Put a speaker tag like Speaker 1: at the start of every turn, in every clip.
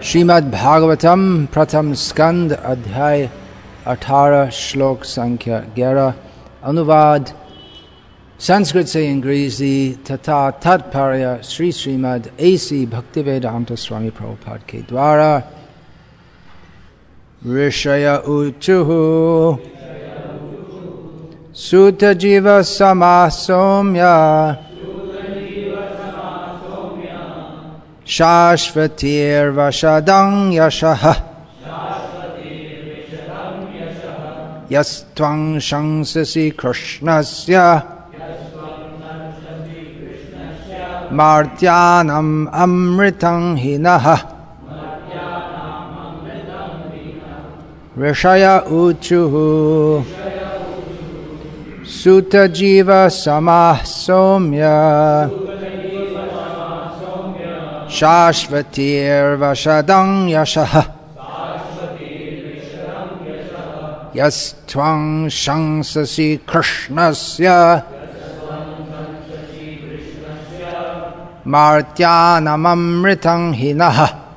Speaker 1: श्रीमद् भागवतम प्रथम स्कंद अध्याय 18 श्लोक संख्या 11 अनुवाद संस्कृत से अंग्रेजी तथा तात्पर्य श्री श्रीमद् A.C. भक्तिवेदांत स्वामी प्रभुपाद के द्वारा। ऋषय ऊचुः सूत जीव समाः सौम्य शाश्वतीर्वशदं यशः यस्त्वं शंससि कृष्णस्य मार्त्यानम् अमृतं हि नः। ऋषय ऊचुः सूत जीव समाः सौम्य शाश्वतीर्वशदं यशः यस्त्वं शंससि कृष्णस्य मार्त्यानममृतं हि नः।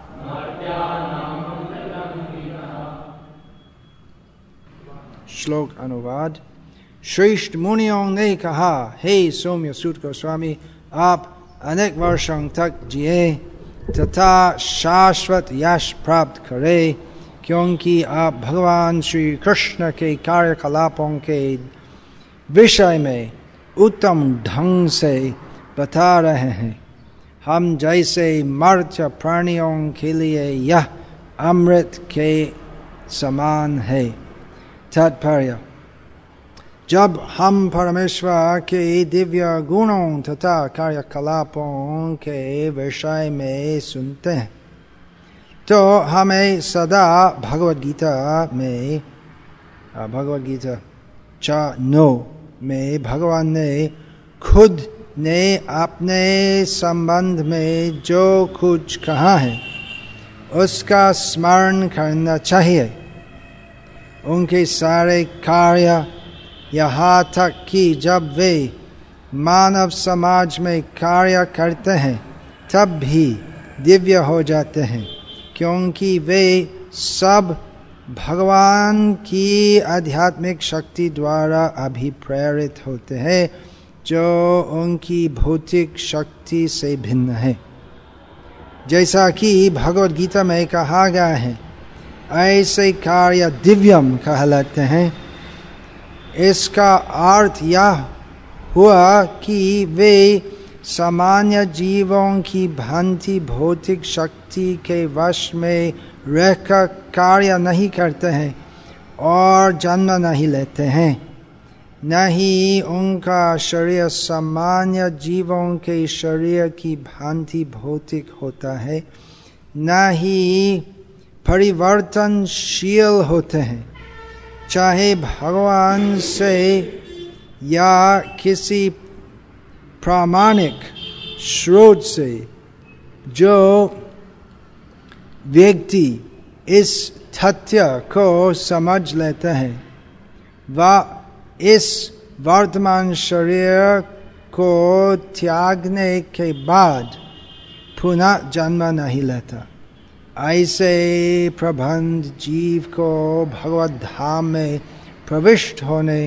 Speaker 1: श्लोक अनुवाद। श्रेष्ठ मुनियों ने कहा, हे सौम्य सूत गोस्वामी, आप अनेक वर्षों तक जिए तथा शाश्वत यश प्राप्त करें, क्योंकि आप भगवान श्री कृष्ण के कार्यकलापों के विषय में उत्तम ढंग से बता रहे हैं। हम जैसे मर्त्य प्राणियों के लिए यह अमृत के समान है। तात्पर्य। जब हम परमेश्वर के दिव्य गुणों तथा कार्यकलापों के विषय में सुनते हैं तो हमें सदा भगवद गीता 4:9 में भगवान ने खुद ने अपने संबंध में जो कुछ कहा है उसका स्मरण करना चाहिए। उनके सारे कार्य यहाँ तक कि जब वे मानव समाज में कार्य करते हैं तब भी दिव्य हो जाते हैं, क्योंकि वे सब भगवान की आध्यात्मिक शक्ति द्वारा अभिप्रेरित होते हैं जो उनकी भौतिक शक्ति से भिन्न है। जैसा कि भगवद गीता में कहा गया है, ऐसे कार्य दिव्यम कहलाते हैं। इसका अर्थ यह हुआ कि वे सामान्य जीवों की भांति भौतिक शक्ति के वश में रहकर कार्य नहीं करते हैं और जन्म नहीं लेते हैं। न ही उनका शरीर सामान्य जीवों के शरीर की भांति भौतिक होता है, न ही परिवर्तनशील होते हैं। चाहे भगवान से या किसी प्रामाणिक स्रोत से जो व्यक्ति इस तथ्य को समझ लेते हैं वह इस वर्तमान शरीर को त्यागने के बाद पुनः जन्म नहीं लेता। ऐसे प्रबंध जीव को भगवत धाम में प्रविष्ट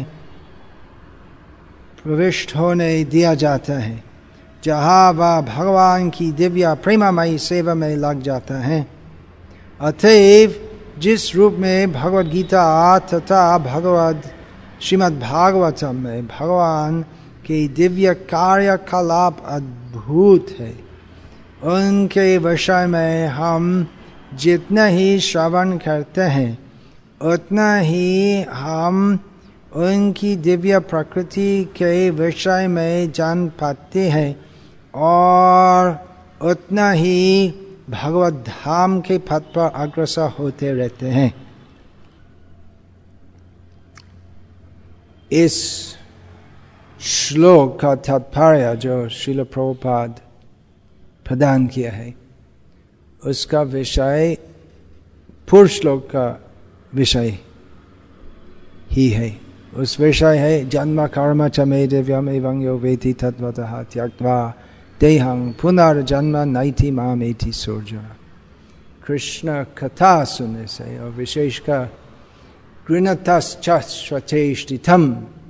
Speaker 1: होने दिया जाता है, जहाँ वह भगवान की दिव्य प्रेममयी सेवा में लग जाता है। अतएव जिस रूप में भगवद गीता तथा श्रीमद् भागवतम में भगवान के दिव्य कार्यकलाप अद्भुत है, उनके विषय में हम जितना ही श्रवण करते हैं उतना ही हम उनकी दिव्य प्रकृति के विषय में जान पाते हैं और उतना ही भगवत धाम के पथ पर अग्रसर होते रहते हैं। इस श्लोक का तात्पर्य जो श्रील प्रभुपाद प्रदान किया है उसका विषय पूर्व श्लोक का विषय ही है। उस विषय है जन्म कर्म च मे दिव्यम एवं यो वेति तत्वतः त्यक्त्वा देहं पुनर्जन्म नैति मामेति सोर्जुन। कृष्ण कथा सुनने से, और विशेषकर गृणतश्चेष्टितम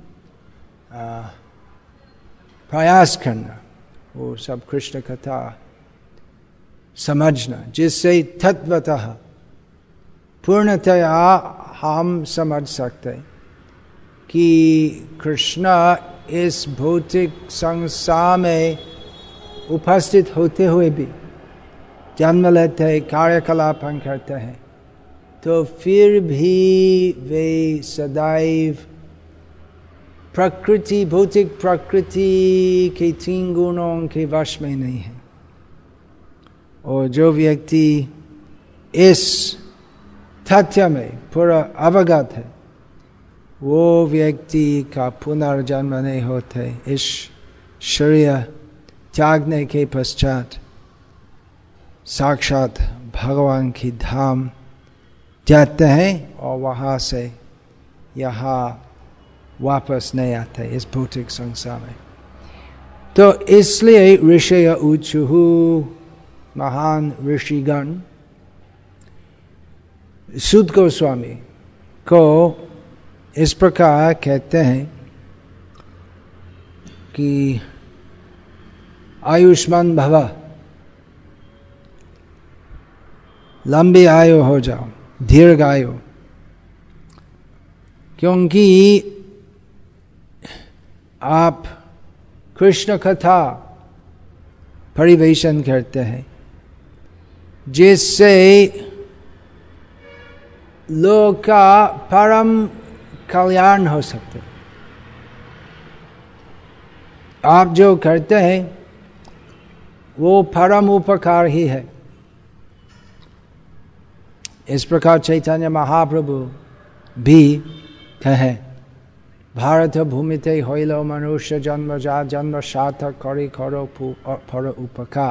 Speaker 1: प्रयास करना, वो सब कृष्ण कथा समझना, जिससे तत्वतः पूर्णतया हम समझ सकते कि कृष्ण इस भौतिक संसार में उपस्थित होते हुए भी जन्म लेते हैं, कार्यकलाप करते हैं, तो फिर भी वे सदैव प्रकृति, भौतिक प्रकृति के 3 गुणों के वश में नहीं है। और जो व्यक्ति इस तथ्य में पूरा अवगत है, वो व्यक्ति का पुनर्जन्म नहीं होते। इस शरीर त्यागने के पश्चात साक्षात भगवान की धाम जाते हैं और वहाँ से यहाँ वापस नहीं आते इस भौतिक संसार में। तो इसलिए ऋषय ऊचुहु, महान ऋषिगण सुत गोस्वामी को इस प्रकार कहते हैं कि आयुष्मान भव, लंबी आयु हो जाओ, दीर्घ आयु, क्योंकि आप कृष्ण कथा परिवेशन करते हैं, जिससे लोक का परम कल्याण हो सकते। आप जो करते हैं वो परम उपकार ही है। इस प्रकार चैतन्य महाप्रभु भी कहे, भारत भूमिते होइलो मनुष्य जन्म जा, जन्म सार्थक करे करो पर उपकार।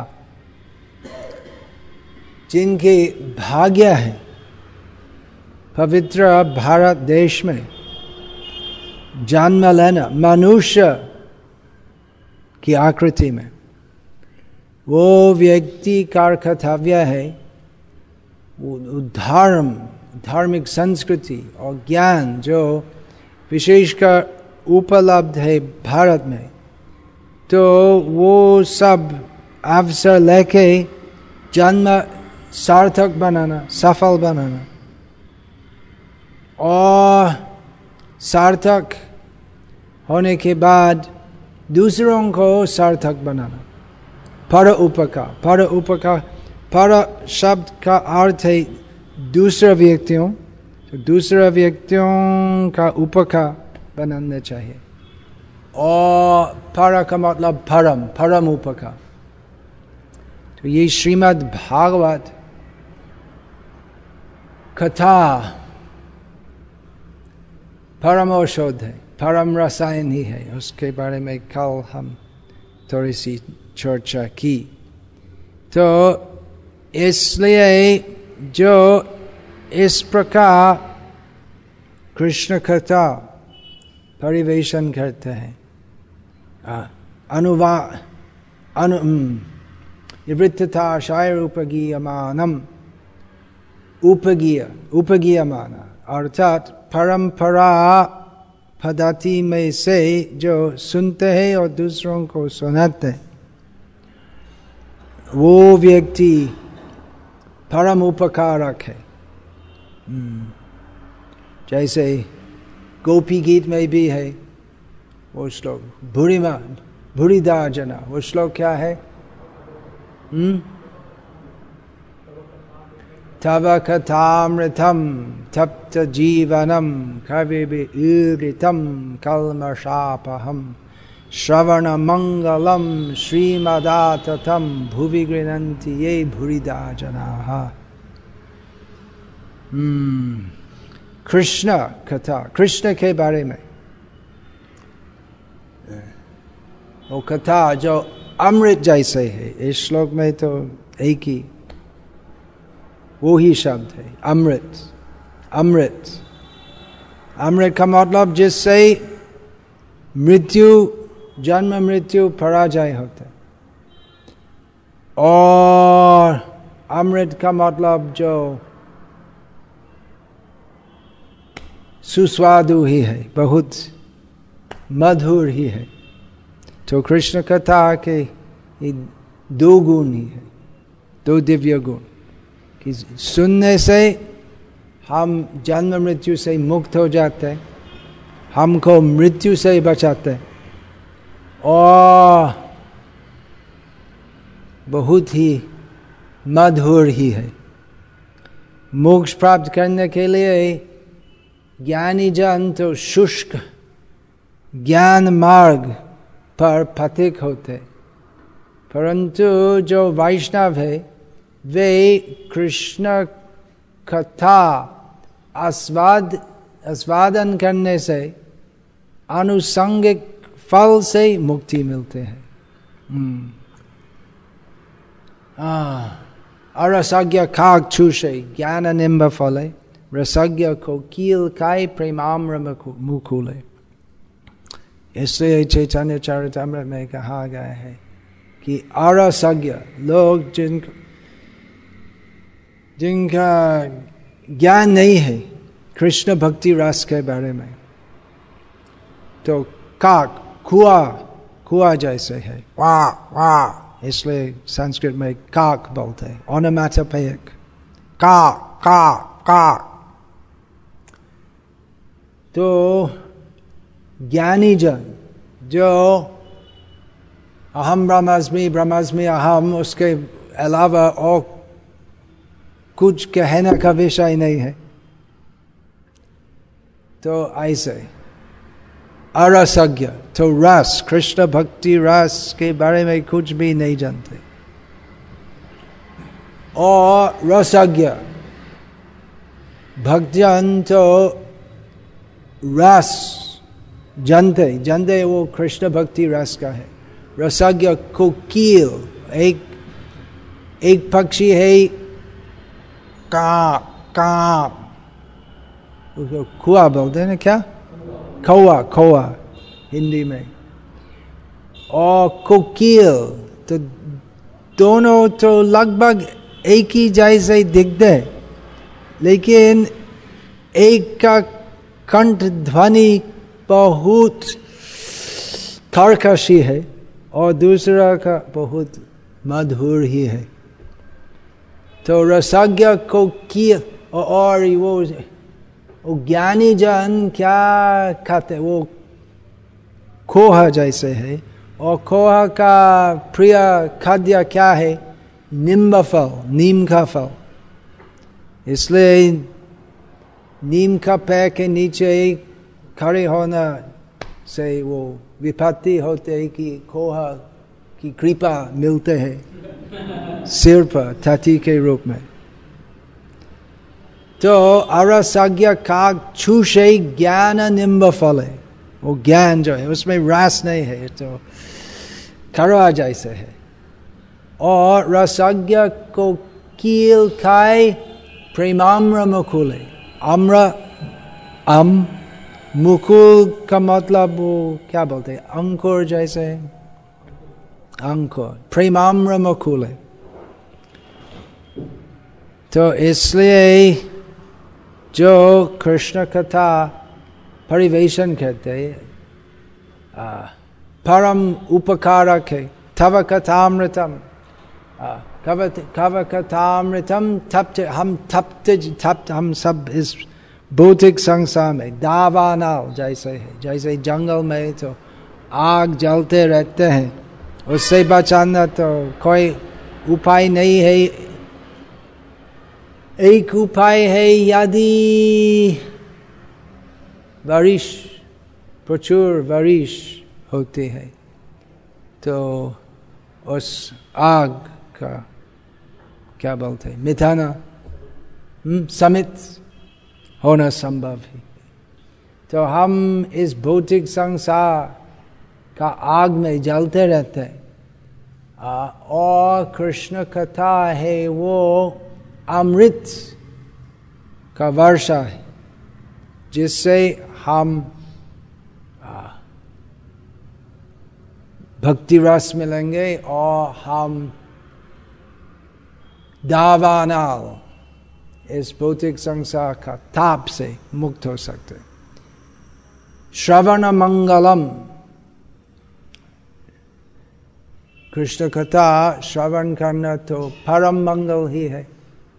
Speaker 1: जिनके भाग्य है पवित्र भारत देश में जन्म लेना, मनुष्य की आकृति में, वो व्यक्ति का कर्तव्य है वो धर्म, धार्मिक संस्कृति और ज्ञान जो विशेषकर उपलब्ध है भारत में, तो वो सब अवसर लेके जन्म सार्थक बनाना, सफल बनाना, और सार्थक होने के बाद दूसरों को सार्थक बनाना, पर उपकार। पर उपकार, पर शब्द का अर्थ है दूसरे व्यक्तियों, तो दूसरे व्यक्तियों का उपकार बनाना चाहिए, और पर का मतलब परम, परम उपकार। तो ये श्रीमद् भागवत कथा परम औषध है, परम रसायन ही है। उसके बारे में कल हम थोड़ी सी चर्चा की। तो इसलिए जो इस प्रकार कृष्ण कथा परिवेशन करते हैं, निवृत्तता शायर उपगीयमानम, उपगीयमाना अर्थात परंपरा पद्धति में से जो सुनते हैं और दूसरों को सुनाते हैं, वो व्यक्ति परम उपकारक है। जैसे गोपी गीत में भी है वो श्लोक, भूरिदा जना, वो श्लोक क्या है? तव कथामृतम तप्त जीवनम कविभिरीरितम कल्मषापहम श्रवण मंगलम श्रीमदाततम भुवि गृह्णन्ति ये भूरिदा जनाः। कृष्ण कथा, कृष्ण के बारे में वो कथा जो अमृत जैसे है। इस श्लोक में तो एक ही वो ही शब्द है, अमृत। अमृत, अमृत का मतलब जिससे मृत्यु, जन्म मृत्यु पराजय होता है, और अमृत का मतलब जो सुस्वादु ही है, बहुत मधुर ही है। तो कृष्ण कथा के ये दो गुण ही है, दो दिव्य गुण, कि सुनने से हम जन्म मृत्यु से मुक्त हो जाते हैं, हमको मृत्यु से बचाते हैं, और बहुत ही मधुर ही है। मोक्ष प्राप्त करने के लिए ज्ञानी जन तो शुष्क ज्ञान मार्ग पर पथिक होते, परंतु जो वैष्णव है वे कृष्ण कथा आस्वादन करने से आनुषंगिक फल से मुक्ति मिलते हैं। अरसज्ञ खाग छूषे ज्ञान निम्ब फले, रसज्ञ को कील खाए प्रेमाम्र मुकुले। इसलिए चैतन्य चरितामृत में कहा गया है कि अरसज्ञ लोग जिनका ज्ञान नहीं है कृष्ण भक्ति रस के बारे में, तो काक कुआ जैसे है, वाह वाह, इसलिए संस्कृत में काक बोलते हैं, ओनोमैटोपोइक, का का का। तो ज्ञानी जन जो अहम ब्रह्मास्मि अहम, उसके अलावा और कुछ कहने का विषय नहीं है, तो ऐसे अरसज्ञ तो रस, कृष्ण भक्ति रस के बारे में कुछ भी नहीं जानते, और रसज्ञ भक्तजन तो रस जानते वो कृष्ण भक्ति रस का है। रसज्ञ कोकिल, एक पक्षी है का उसको कुआ बोलते हैं ना, क्या कौआ हिंदी में, और कोकिल, तो दोनों तो लगभग एक ही जैसे दिखते, लेकिन एक का कंठ ध्वनि बहुत कर्कशी है और दूसरा का बहुत मधुर ही है। तो रसज्ञ को किया, और वो ज्ञानी जन क्या खाते, वो खोहा जैसे है, और खोहा का प्रिय खाद्य क्या है, निम्ब फल, नीम का फल। इसलिए नीम का पेड़ के नीचे खड़े होना से वो विपत्ति होते है कि खोहा की कृपा मिलते हैं सिर पर तटी के रूप में। तो अरसज्ञ काग छूषे ज्ञान निम्ब फले, वो ज्ञान जो है उसमें रस नहीं है, तो कड़वा जैसे है। और रसज्ञ को कील खाए प्रेमाम्र मुकुले, आम्र मुकुल का मतलब वो क्या बोलते हैं, अंकुर जैसे, अंकुर, प्रेमाम्र मुकुले। तो इसलिए जो कृष्ण कथा परिवेशन कहते परम उपकारक है, तव कथामृतम, कव कथामृतम तप्त, हम सब इस भौतिक संसार में दावानल जैसे है, जैसे जंगल में तो आग जलते रहते हैं, उससे बचाना तो कोई उपाय नहीं है। एक उपाय है, यदि बारिश, प्रचुर बारिश होती है तो उस आग का क्या बोलते हैं, मिटाना, समित होना संभव है। तो हम इस भौतिक संसार का आग में जलते रहते हैं, और कृष्ण कथा है वो अमृत का वर्षा है, जिससे हम भक्ति रस मिलेंगे और हम दावानल, इस भौतिक संसार का ताप से मुक्त हो सकते। श्रवण मंगलम, कृष्ण कथा श्रवण करना तो परम मंगल ही है।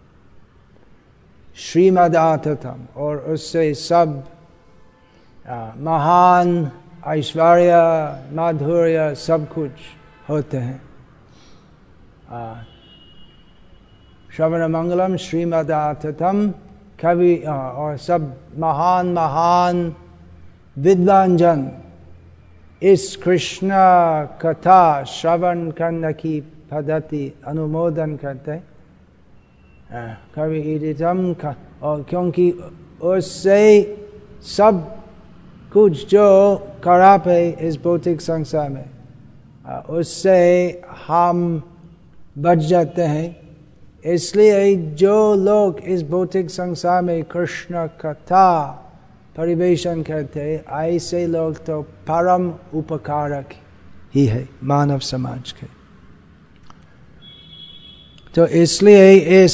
Speaker 1: श्रीमदाततम, और उससे सब महान ऐश्वर्य माधुर्य सब कुछ होते हैं। श्रवण मंगलम श्रीमदाततम, कवि और सब महान महान विद्वान जन इस कृष्ण कथा श्रवण करने की पद्धति अनुमोदन करते। कवि ईदितम, और क्योंकि उससे सब कुछ जो खराब है इस भौतिक संसार में, उससे हम बच जाते हैं। इसलिए जो लोग इस भौतिक संसार में कृष्ण कथा परिवेशन करते, ऐसे लोग तो परम उपकारक ही है मानव समाज के। तो इसलिए इस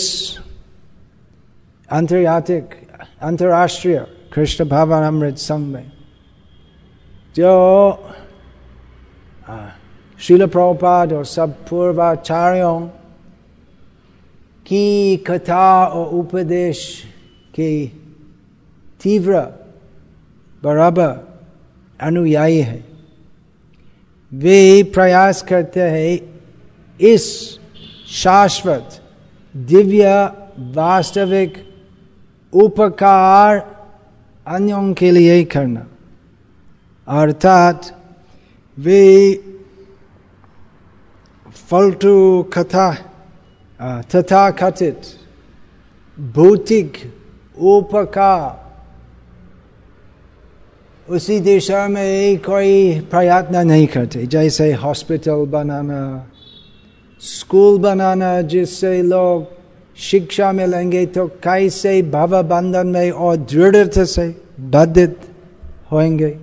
Speaker 1: अंतर्राष्ट्रीय कृष्ण भावनामृत संघ में जो श्रील प्रभुपाद और सब पूर्वाचार्यों की कथा और उपदेश के तीव्र बराबर अनुयायी है, वे प्रयास करते हैं इस शाश्वत दिव्य वास्तविक उपकार अन्यों के लिए करना। अर्थात वे फालतू कथा तथा कथित भौतिक उपकार उसी दिशा में कोई प्रयत्न नहीं करते, जैसे हॉस्पिटल बनाना, स्कूल बनाना जिससे लोग शिक्षा मिलेंगे तो कैसे भव बंधन में और दृढ़ता से बद्धित होंगे,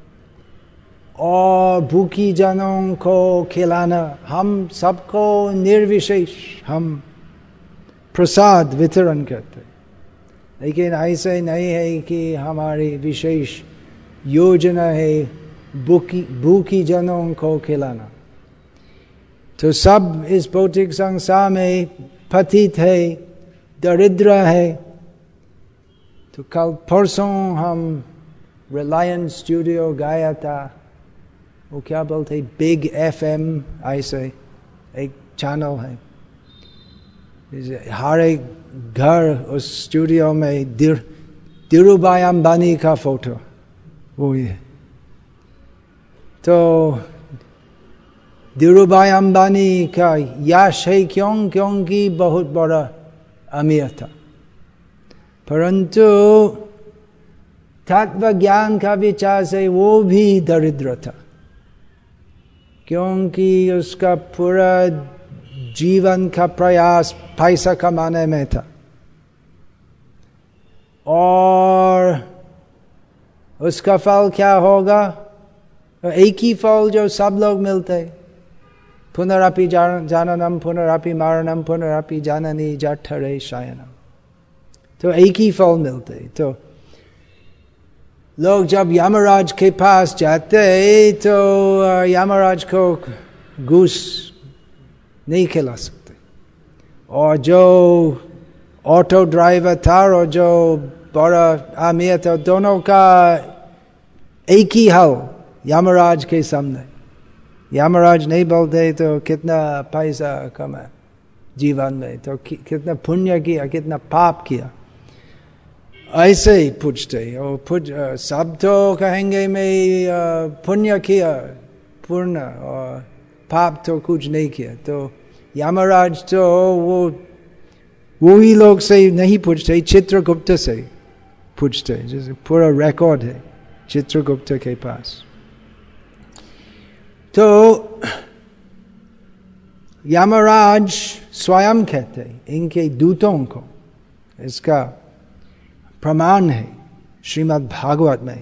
Speaker 1: और भूखी जनों को खिलाना, हम सबको निर्विशेष हम प्रसाद वितरण करते। लेकिन ऐसे नहीं है कि हमारी विशेष योजना है भूखी जनों को खिलाना। तो सब इस भौतिक संसार में पतित है, दरिद्र है। तो कल परसों हम रिलायंस स्टूडियो गया था, वो क्या बोलते बिग FM, ऐसे एक चैनल है, हर एक घर उस स्टूडियो में धीरूभाई अंबानी का फोटो वो है। तो धीरूभाई अंबानी का यश है क्योंकि बहुत बड़ा अमीर था, परंतु तत्व ज्ञान का विचार से वो भी दरिद्र था, क्योंकि उसका पूरा जीवन का प्रयास पैसा कमाने में था। और उसका फल क्या होगा? एक ही फल जो सब लोग मिलते, पुनरपि जाननम पुनरपि मरणम पुनरपि जाननी जठरे शयनम। तो एक ही फल मिलते। तो लोग जब यमराज के पास जाते तो यमराज को घूस नहीं खिला सकते, और जो ऑटो ड्राइवर था और जो बड़ा अमीर था, दोनों का एक ही हल यमराज के सामने। यमराज नहीं बोलते तो कितना पैसा कमाया जीवन में, तो कितना पुण्य किया, कितना पाप किया, ऐसे ही पूछते। और सब तो कहेंगे मैं पुण्य किया पूर्ण, और पाप तो कुछ नहीं किया। तो यमराज तो वो ही लोग से नहीं पूछते, चित्रगुप्त से पूछते, जैसे पूरा रिकॉर्ड है चित्रगुप्त के पास। तो यमराज स्वयं कहते इनके दूतों को, इसका प्रमाण है श्रीमद् भागवत में,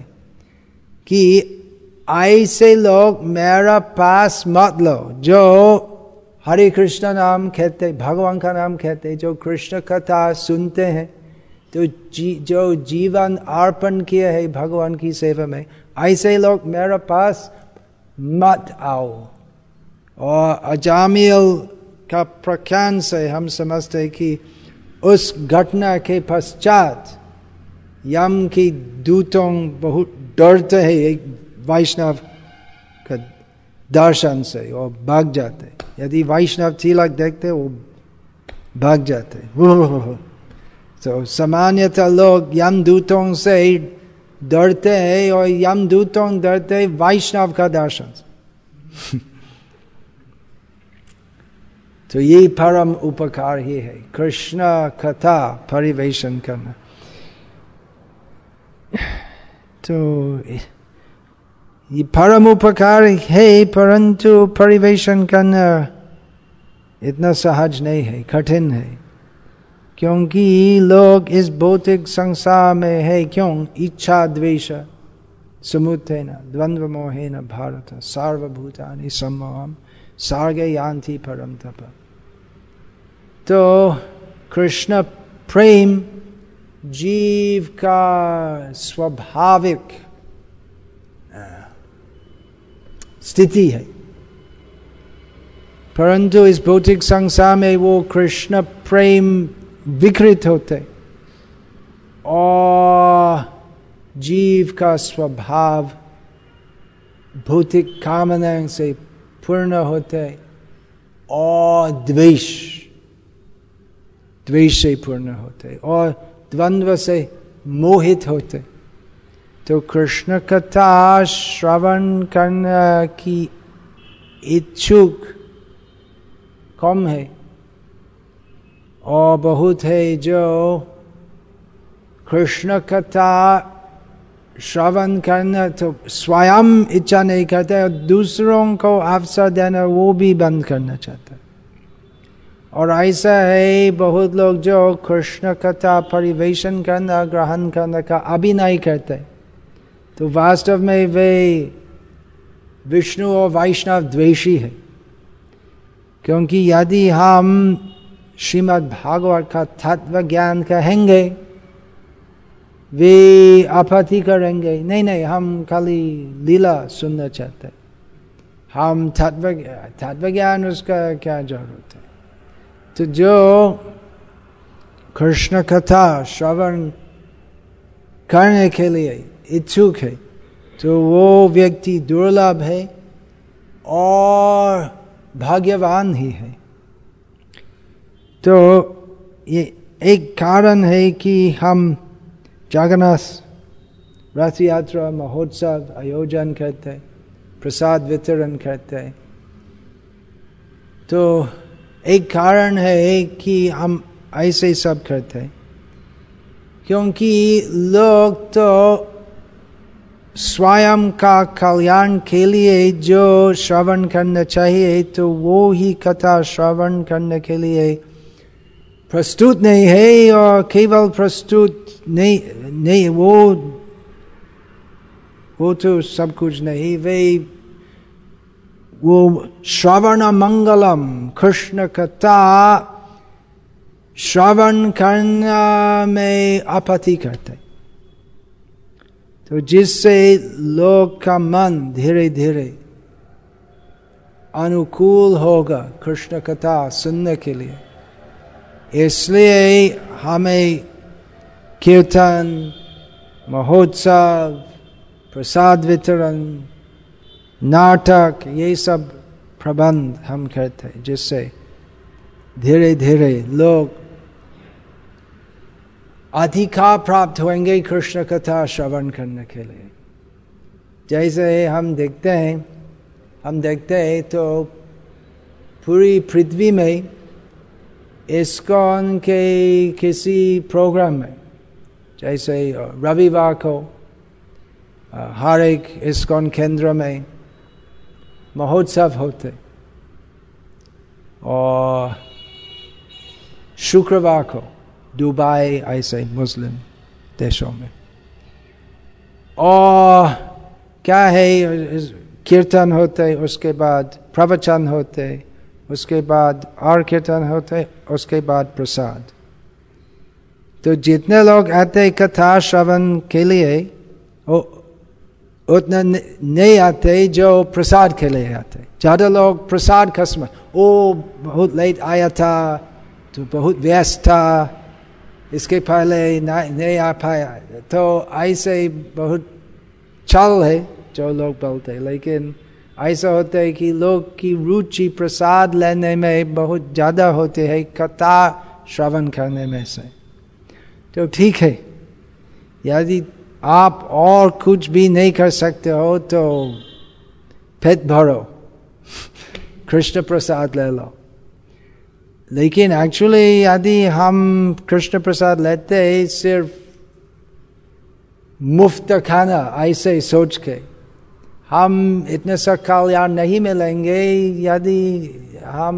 Speaker 1: कि ऐसे लोग मेरा पास मत लो जो हरे कृष्ण नाम कहते, भगवान का नाम कहते, जो कृष्ण कथा सुनते हैं, तो जो जीवन अर्पण किया है भगवान की सेवा में, ऐसे लोग मेरे पास मत आओ। और अजामिल का प्रख्यान से हम समझते हैं कि उस घटना के पश्चात यम की दूतों बहुत डरते हैं एक वैष्णव का दर्शन से और भाग जाते। यदि वैष्णव तिलक देखते वो भाग जाते। तो सामान्यतः लोग यमदूतों से डरते हैं और यमदूतों डरते वैष्णव का दर्शन से। तो ये परम उपकार ही है, कृष्ण कथा परिवेशन करना। तो ये परम उपकार है, परंतु परिवेशन करना इतना सहज नहीं है, कठिन है। क्योंकि लोग इस भौतिक संसार में है क्यों? इच्छा द्वेष समुत्थेन द्वंद्व मोहेन भारत सर्वभूतानि सम्मोहम सार्गे यान्ति परम तप। तो कृष्ण प्रेम जीव का स्वाभाविक स्थिति है, परंतु इस भौतिक संसार में वो कृष्ण प्रेम विकृत होते और जीव का स्वभाव भौतिक कामनाओं से पूर्ण होते और द्वेष से पूर्ण होते और द्वंद्व से मोहित होते। तो कृष्ण कथा श्रवण करने की इच्छुक कम है और बहुत है जो कृष्ण कथा श्रवण करना तो स्वयं इच्छा नहीं करते और दूसरों को अवसर देना वो भी बंद करना चाहते। और ऐसा है बहुत लोग जो कृष्ण कथा परिवेशन करना ग्रहण करने का अभिनय करते, तो वास्तव में वे विष्णु और वैष्णव द्वेषी है। क्योंकि यदि हम श्रीमद् भागवत का तत्व ज्ञान कहेंगे वे आपत्ति करेंगे, नहीं हम खाली लीला सुनना चाहते, हम तत्व ज्ञान उसका क्या जरूरत है। तो जो कृष्ण कथा श्रवण करने के लिए इच्छुक है तो वो व्यक्ति दुर्लभ है और भाग्यवान ही है। तो ये एक कारण है कि हम जगन्नाथ रथ यात्रा महोत्सव आयोजन करते, प्रसाद वितरण करते। तो एक कारण है कि हम ऐसे सब करते क्योंकि लोग तो स्वयं का कल्याण के लिए जो श्रवण करना चाहिए तो वो ही कथा श्रवण करने के लिए प्रस्तुत नहीं है। और केवल प्रस्तुत नहीं वो तो सब कुछ नहीं, वो श्रवण मंगलम कृष्ण कथा श्रवण करने में आपत्ति करते। तो जिससे लोग का मन धीरे धीरे अनुकूल होगा कृष्ण कथा सुनने के लिए। इसलिए हमें कीर्तन, महोत्सव, प्रसाद वितरण, नाटक ये सब प्रबंध हम करते हैं, जिससे धीरे धीरे लोग अधिकार प्राप्त होंगे कृष्ण कथा श्रवण करने के लिए। जैसे हम देखते हैं तो पूरी पृथ्वी में इस्कॉन के किसी प्रोग्राम में, जैसे रविवार को हर एक इस्कॉन केंद्र में महोत्सव होते और शुक्रवार को दुबई ऐसे मुस्लिम देशों में। और क्या है, कीर्तन होते, उसके बाद प्रवचन होते, उसके बाद और कीर्तन होते, उसके बाद प्रसाद। तो जितने लोग आते कथा श्रवण के लिए उतना नहीं आते जो प्रसाद के लिए आते। ज्यादा लोग प्रसाद का समय, ओ बहुत लेट आया था तो बहुत व्यस्त था, इसके पहले नहीं आ पाया, तो ऐसे बहुत चल है जो लोग बोलते। लेकिन ऐसा होता है कि लोग की रुचि प्रसाद लेने में बहुत ज्यादा होती है कथा श्रवण करने में से। तो ठीक है, यदि आप और कुछ भी नहीं कर सकते हो तो पेट भरो, कृष्ण प्रसाद ले लो। लेकिन एक्चुअली यदि हम कृष्ण प्रसाद लेते सिर्फ मुफ्त खाना ऐसे सोच के, हम इतने सा कल्याण नहीं मिलेंगे यदि हम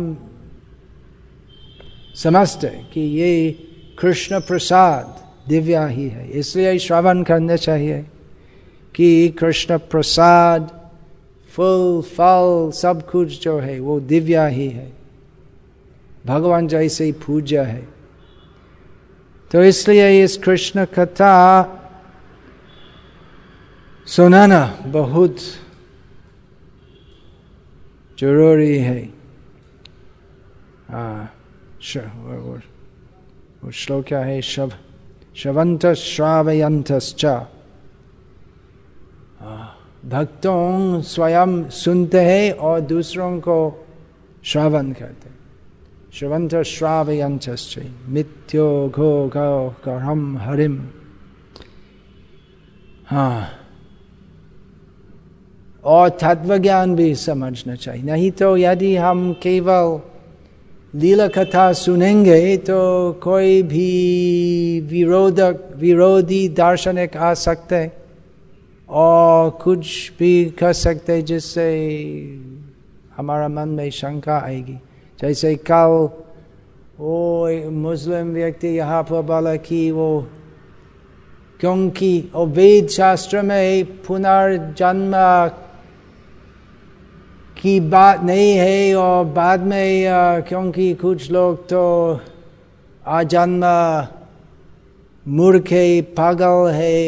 Speaker 1: समझते कि ये कृष्ण प्रसाद दिव्या ही है। इसलिए श्रवण करना चाहिए कि कृष्ण प्रसाद फूल फल सब कुछ जो है वो दिव्या ही है, भगवान जैसे पूज्य है। तो इसलिए इस कृष्ण कथा सुनाना बहुत जरूरी है। वो श्लोक क्या है? श्रवंत श्रावयंतश्च, भक्तों स्वयं सुनते हैं और दूसरों को श्रवण करते। श्रवंत श्रावयंतश्च मिथ्यो घो गो करम हरिम। हाँ, और तत्व ज्ञान भी समझना चाहिए। नहीं तो यदि हम केवल लीला कथा सुनेंगे तो कोई भी विरोधी दार्शनिक आ सकते और कुछ भी कर सकते जिससे हमारा मन में शंका आएगी। जैसे कल वो मुस्लिम व्यक्ति यहाँ पर बोला कि वो क्योंकि वेद शास्त्र में पुनर्जन्म की बात नहीं है, और बाद में क्योंकि कुछ लोग तो आजन्म मूर्ख है, पागल है,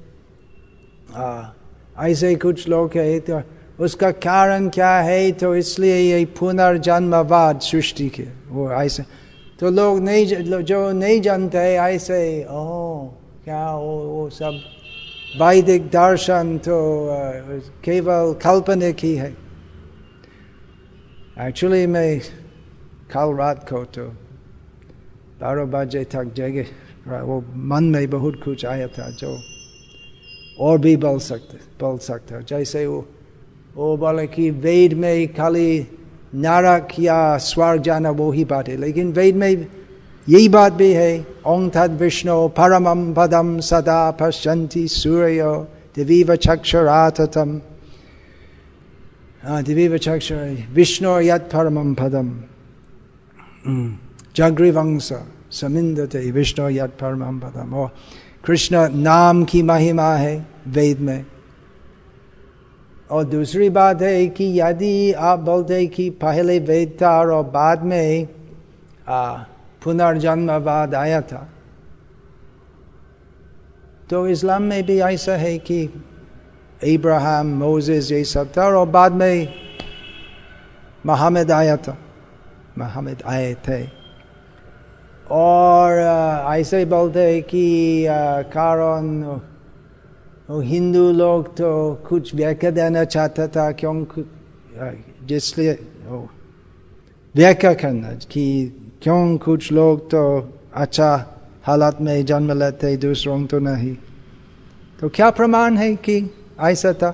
Speaker 1: ऐसे कुछ लोग है, तो उसका कारण क्या है? तो इसलिए ये पुनर्जन्मवाद सृष्टि के वो ऐसे। तो लोग नहीं, जो नहीं जानते ऐसे, क्या वो सब वैदिक दर्शन तो केवल काल्पनिक ही है। एक्चुअली मैं कल रात को तो 12 बजे तक जगे, वो मन में बहुत कुछ आया था जो और भी बोल सकते। जैसे वो बोले कि वेद में खाली नरक या स्वर्ग जाना वो ही बात है, लेकिन वेद में यही बात भी है, ओं तद विष्णु परमं पदम सदा पश्यन्ति सूर्यो दिवीव चक्षुराततम। दिवीव चक्षुर विष्णु यत् परमं पदम जग्रीवंश समिन्दते विष्णु यत् परमं पदम। और कृष्ण नाम की महिमा है वेद में। और दूसरी बात है कि यदि आप बोलते कि पहले वेद था और बाद में पुनर्जन्मवाद आया था, तो इस्लाम में भी ऐसा है कि इब्राहिम, मोसेस ये सब था और बाद में मोहम्मद आया था, मोहम्मद आए थे। और ऐसे बोलते हैं कि कारण हिंदू लोग तो कुछ व्याख्या देना चाहता था, क्योंकि जिसलिए व्याख्या करना कि क्यों कुछ लोग तो अच्छा हालत में जन्म लेते दूसरों तो नहीं। तो क्या प्रमाण है कि ऐसा था?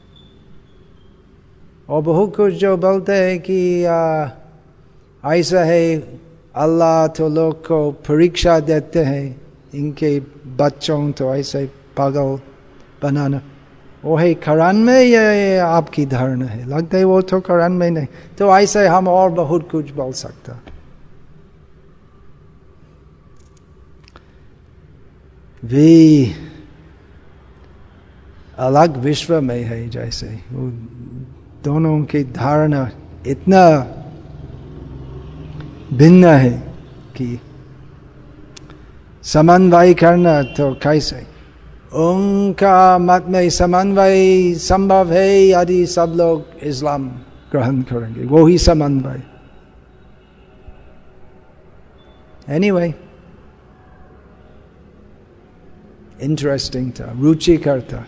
Speaker 1: और बहुत कुछ जो बोलते हैं कि ऐसा है, अल्लाह तो लोग को परीक्षा देते हैं, इनके बच्चों तो ऐसे पागल बनाना। वो है कुरान में या आपकी धारणा है? लगता है वो तो कुरान में नहीं। तो ऐसे हम और बहुत कुछ बोल सकता। वे अलग विश्व में है, जैसे वो दोनों की धारणा इतना भिन्न है कि समन्वय करना तो कैसे, उनका मत में समन्वय संभव है यदि सब लोग इस्लाम ग्रहण करेंगे, वो ही समन्वय। एनीवे, इंटरेस्टिंग था, रुचिकर था।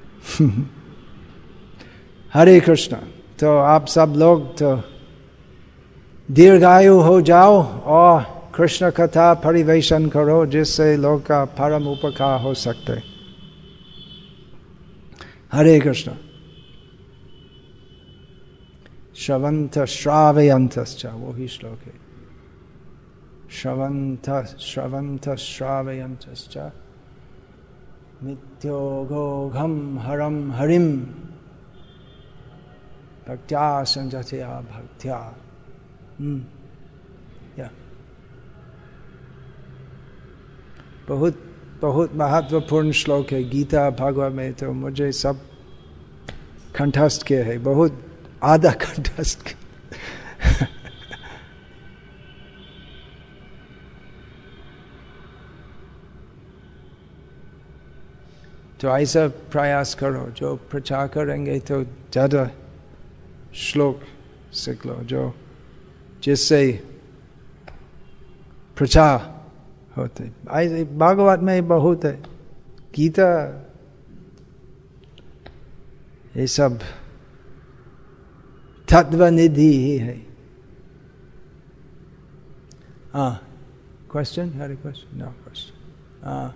Speaker 1: हरे कृष्णा। तो आप सब लोग तो दीर्घायु हो जाओ और कृष्ण कथा परिवेशन करो, जिससे लोग का परम उपकार हो सकते। हरे कृष्ण। श्रवंत श्रावयंतश्च, वो ही श्लोक है। श्रवंत श्रावयंतश्च नित्योघोघम हरम हरिम भक्त्या संजतया भक्त्या। बहुत बहुत महत्वपूर्ण श्लोक है गीता भागवत में, तो मुझे सब कंठस्थ किए है, बहुत आधा कंठस्थ। तो ऐसा प्रयास करो, जो प्रचार करेंगे तो ज़्यादा श्लोक सीख लो, जो जिससे प्रचार होते। ऐसे भागवत में बहुत है, गीता ये सब तत्व निधि ही है। क्वेश्चन, हरे क्वेश्चन, नो क्वेश्चन।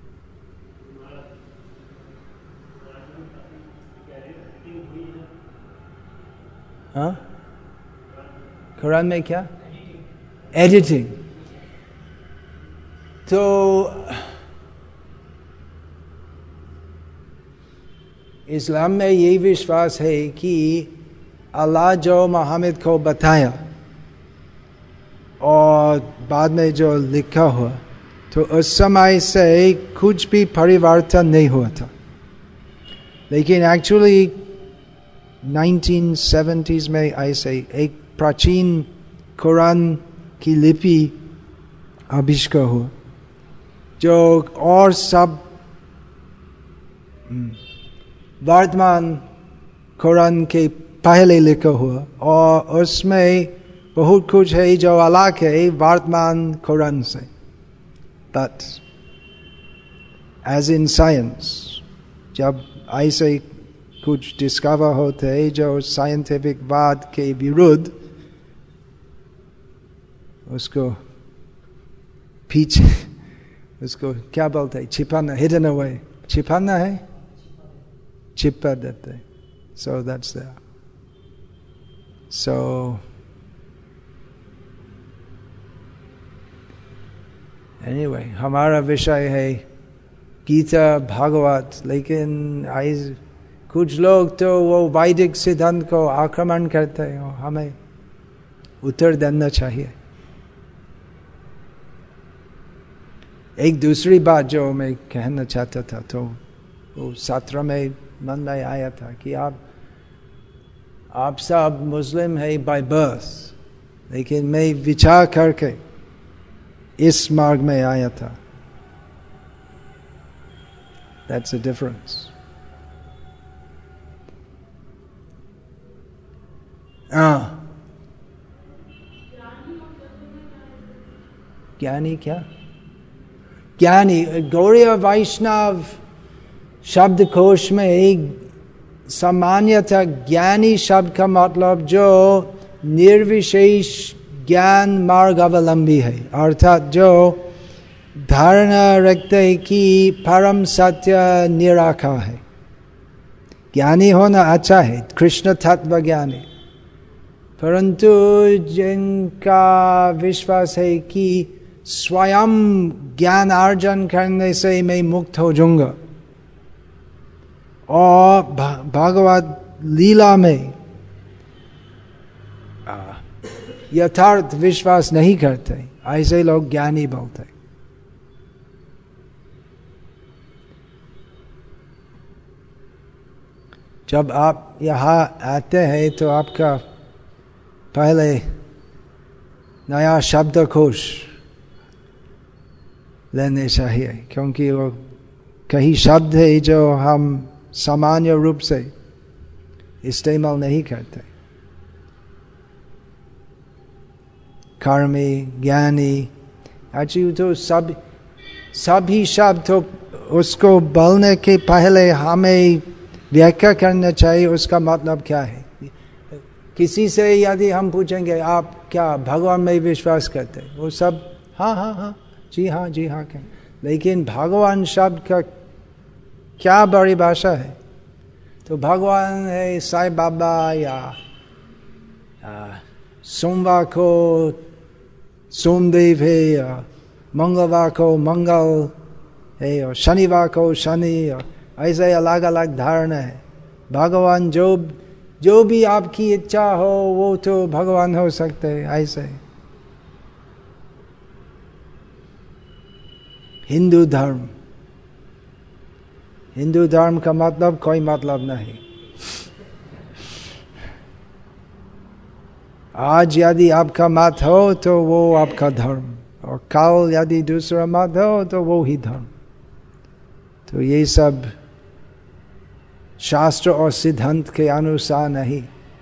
Speaker 1: कुरान में क्या? एडिटिंग। तो इस्लाम में यही विश्वास है कि अल्लाह जो मोहम्मद को बताया और बाद में जो लिखा हुआ, तो उस समय से कुछ भी परिवर्तन नहीं हुआ था। लेकिन एक्चुअली 1970s में ऐसे एक प्राचीन कुरान की लिपि आविष्कार हुआ, जो और सब वर्तमान कुरान के पहले लिखा हुआ, और उसमें बहुत कुछ है जो अलग है वर्तमान कुरान से। But as in science, जब ऐसे कुछ डिस्कवर होते हैं जो साइंटिफिक वाद के विरुद्ध, उसको पीछे, उसको क्या बोलते हैं, छिपाना, hidden away, छिपाना है, छिपा देते। So that's there. So anyway, हमारा विषय है गीता भागवत, लेकिन आज कुछ लोग तो वो वैदिक सिद्धांत को आक्रमण करते हैं, हमें उत्तर देना चाहिए। एक दूसरी बात जो मैं कहना चाहता था, तो वो सत्र में मन में आया था कि आप सब मुस्लिम है बाय बर्थ, लेकिन मैं विचार करके इस मार्ग में आया था। That's a difference. ज्ञानी क्या? ज्ञानी गौड़ीय वैष्णव शब्दकोश में सामान्यतः ज्ञानी शब्द का मतलब जो निर्विशेष ज्ञान मार्ग अवलंबी है, अर्थात जो धारणा रखते हैं कि परम सत्य निराकार है। ज्ञानी होना अच्छा है, कृष्ण तत्व ज्ञानी, परंतु जिनका विश्वास है कि स्वयं ज्ञान अर्जन करने से मैं मुक्त हो जाऊंगा और भगवत लीला में यथार्थ विश्वास नहीं करते, ऐसे लोग ज्ञानी बोलते। जब आप यहाँ आते हैं तो आपका पहले नया शब्दकोश लेने चाहिए, क्योंकि वो कई शब्द है जो हम सामान्य रूप से इस्तेमाल नहीं करते। कर्मी, ज्ञानी, अच्छी तो सभी शब्द तो उसको बोलने के पहले हमें व्याख्या करना चाहिए उसका मतलब क्या है। किसी से यदि हम पूछेंगे आप क्या भगवान में विश्वास करते, वो सब हाँ हाँ हाँ जी हाँ कहें, लेकिन भगवान शब्द का क्या बड़ी भाषा है। तो भगवान है साईं बाबा, या सोमवार को सोमदेव है, या मंगलवार को मंगल है, और शनिवार को शनि, और ऐसे अलग अलग धारणा है। भगवान जो भी आपकी इच्छा हो वो तो भगवान हो सकते हैं। ऐसे हिंदू धर्म का मतलब कोई मतलब नहीं। आज यदि आपका मत हो तो वो आपका धर्म, और कल यदि दूसरा मत हो तो वो ही धर्म। तो ये सब शास्त्र और सिद्धांत के अनुसार नहीं।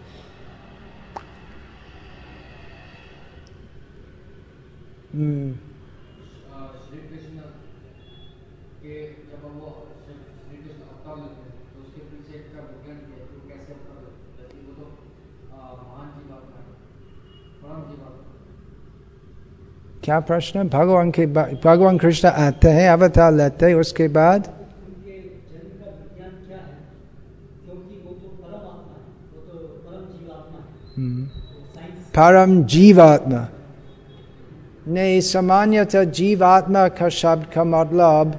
Speaker 2: श्री कृष्ण के जब वो श्री कृष्ण अवतार लेते हैं तो उसके पीछे का विज्ञान किया कि वो कैसे अवतार लेते हैं। वो तो महान जीवात्मा है, परम जीवात्मा।
Speaker 1: क्या प्रश्न? भगवान कृष्ण आते हैं, अवतार लेते हैं, उसके बाद परम जीवात्मा नहीं। सामान्यतः जीवात्मा का शब्द का मतलब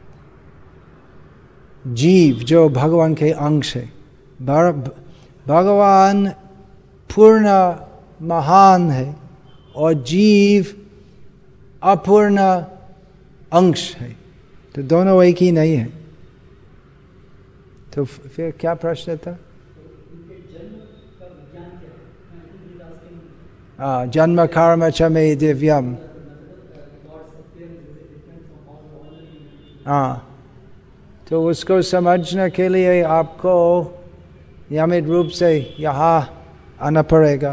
Speaker 1: जीव जो भगवान के अंश है। भगवान पूर्ण महान है और जीव अपूर्ण अंश है, तो दोनों एक ही नहीं है। तो फिर क्या प्रश्न था? जन्म कर्म च मे दिव्यम। तो उसको समझने के लिए आपको नियमित रूप से यहाँ आना पड़ेगा।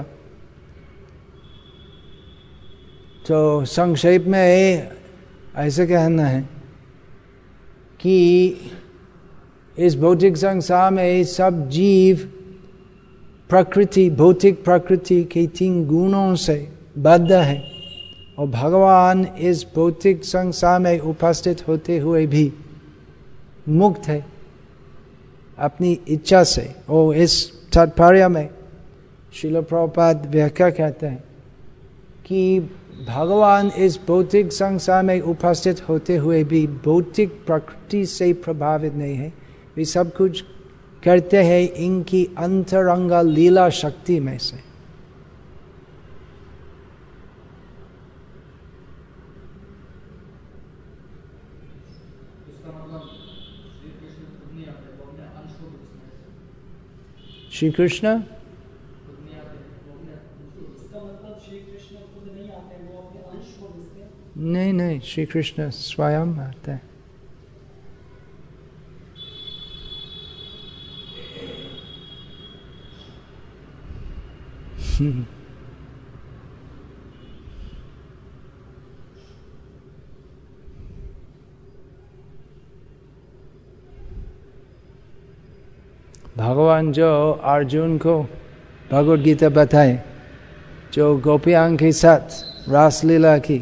Speaker 1: तो संक्षेप में ऐसे कहना है कि इस भौतिक संसार में सब जीव प्रकृति, भौतिक प्रकृति के 3 गुणों से बद्ध है, और भगवान इस भौतिक संसार में उपस्थित होते हुए भी मुक्त है अपनी इच्छा से। और इस तात्पर्य में श्रील प्रभुपाद व्याख्या कहते हैं कि भगवान इस भौतिक संसार में उपस्थित होते हुए भी भौतिक प्रकृति से प्रभावित नहीं है। वे सब कुछ करते हैं इनकी अंतरंगा लीला शक्ति में से। श्री कृष्ण नहीं, श्री कृष्ण स्वयं आते हैं। भगवान जो अर्जुन को भगवद गीता बताए, जो गोपियां के साथ रासलीला की,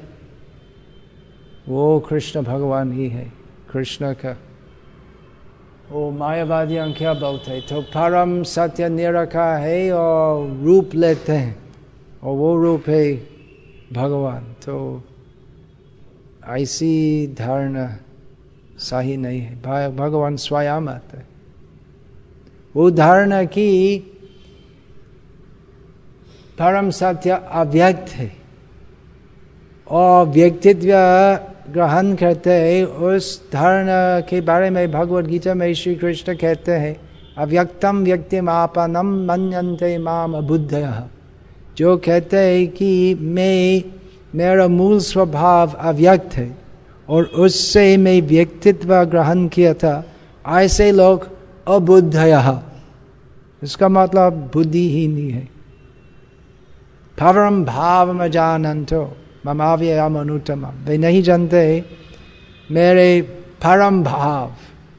Speaker 1: वो कृष्ण भगवान ही है। कृष्ण का वो मायावादियां क्या बोलते हैं, तो परम सत्य निरखा है और रूप लेते हैं, और वो रूप है भगवान। तो ऐसी धारणा सही नहीं है। भगवान स्वयं आते हैं। वो धारणा की परम सत्य अव्यक्त है और व्यक्तित्व ग्रहण करते हैं, उस धारणा के बारे में भगवद गीता में श्री कृष्ण कहते हैं, अव्यक्तम व्यक्तिम आपनम मन्यन्ते माम अबुद्धयः। जो कहते हैं कि मेरा मूल स्वभाव अव्यक्त है और उससे मैं व्यक्तित्व ग्रहण किया था, ऐसे लोग अबुद्धयः, इसका मतलब बुद्धि ही नहीं है। परम भाव जानन्तो ममाव्ययम् अनुत्तमम्, वे नहीं जानते मेरे परम भाव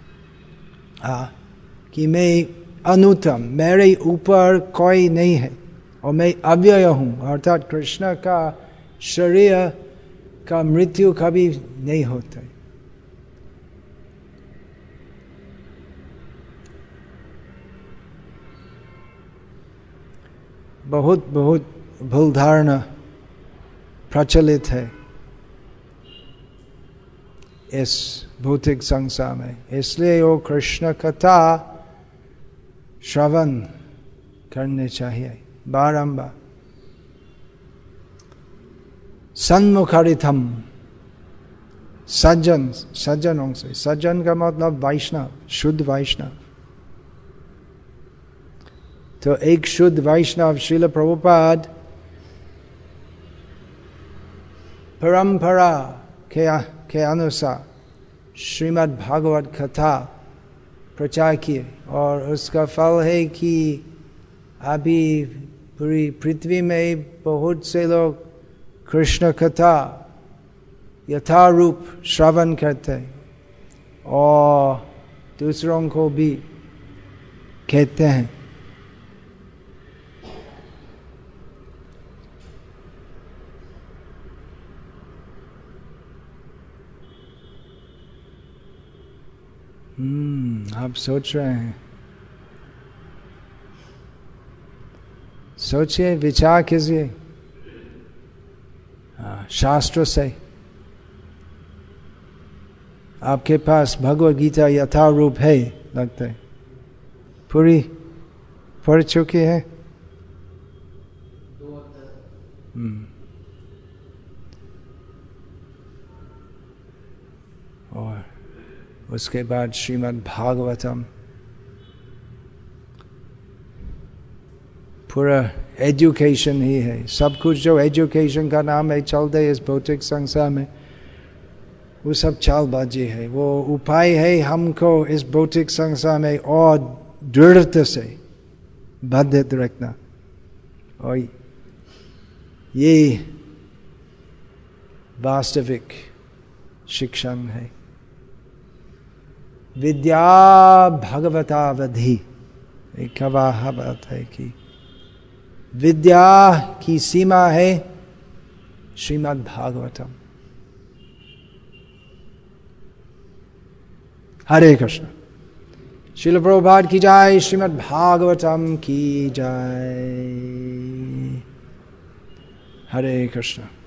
Speaker 1: कि मैं अनुत्तम, मेरे ऊपर कोई नहीं है और मैं अव्यय हूँ, अर्थात कृष्ण का शरीर का मृत्यु कभी नहीं होता। बहुत बहुत भूल धारणा प्रचलित है इस भौतिक संसार में, इसलिए वो कृष्ण कथा श्रवण करने चाहिए बारंबार। सन्मुखरितम, सज्जन, सज्जनों से, सज्जन का मतलब वैष्णव, शुद्ध वैष्णव। तो एक शुद्ध वैष्णव श्रील प्रभुपाद परंपरा के अनुसार श्रीमद् भागवत कथा प्रचार किए और उसका फल है कि अभी पूरी पृथ्वी में बहुत से लोग कृष्ण कथा यथारूप श्रवण करते हैं और दूसरों को भी कहते हैं। आप सोच रहे हैं, सोचिए, विचार कीजिए शास्त्र से। आपके पास भगवद गीता यथारूप है, लगता है पूरी पढ़ चुकी है। और उसके बाद श्रीमद् भागवतम, पूरा एजुकेशन ही है। सब कुछ जो एजुकेशन का नाम है चलते इस भौतिक संसार में, वो सब चालबाजी है। वो उपाय है हमको इस भौतिक संसार में और दृढ़ता से बाधित रखना, और ये वास्तविक शिक्षण है। विद्या भगवतावधि, एक कहावत है कि विद्या की सीमा है श्रीमद् भागवतम। हरे कृष्ण। श्रील प्रभुपाद की जय, श्रीमद् भागवतम की जय। हरे कृष्ण।